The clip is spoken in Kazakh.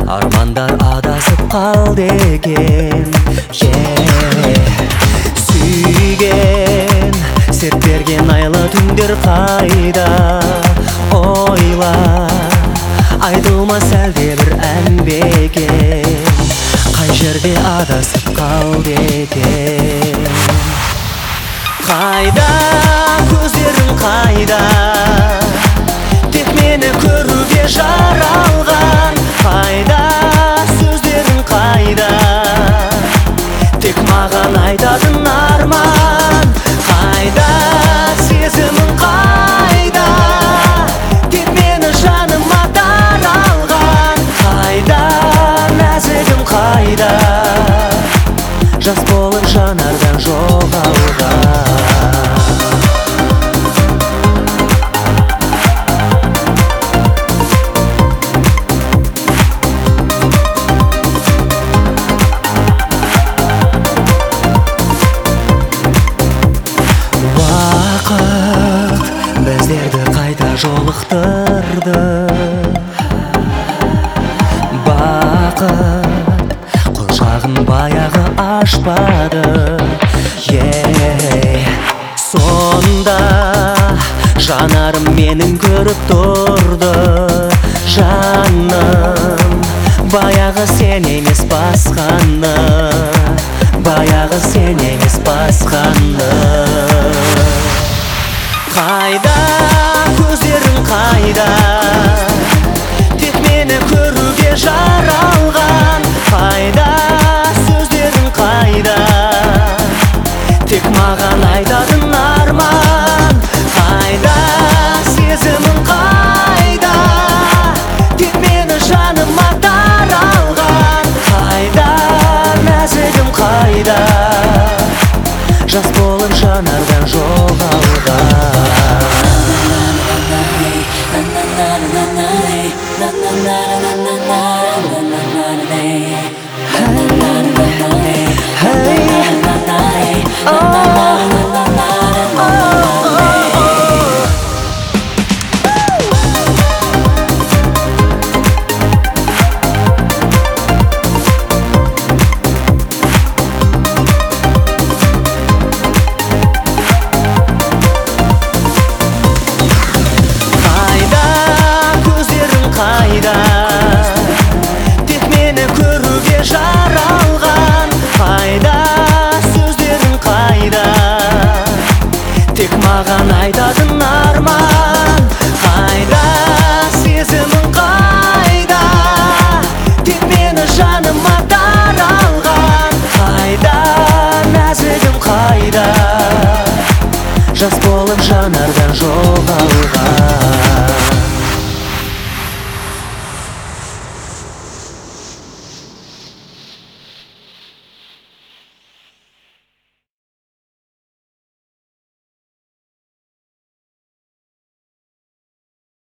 армандар адасып қалды екен. Сүйген, серт берген айлы түндер қайда? Ойла, айтылмас әлде бір ән бе екен? Қай жерде адасып қалды екен? Қайда көздерің қайда? Тек мені көруге жаралған. Қайда сөздерің қайда? Тек маған айтатын арман. Қайда сезімің қайда? Тек мені жаныма таралған. Қайда нәзігім қайда? Жас болып жанардан жоғалған. Біздерді қайта жолықтырды. Бақыт құшағын баяғы ашпады. Сонда жанарым менің көріп тұрды. Жаным, баяғы сен емес басқаны. Баяғы сен емес басқаны. Қайда көздерің қайда? Тек мені көруге жаралған. Қайда сөздерің қайда? Тек маған айтатын арман. Қайда сезімің қайда? Тек мені жаныма таралған. Қайда нәзігім қайда? Жас болып жанардан жоғалған. Тек мені көруге жаралған. Қайда сөздерің қайда? Тек маған айтатын арман. Қайда сезімің қайда? Тек мені жаныма таралған. Қайда нәзігім қайда? Жас болып жанардан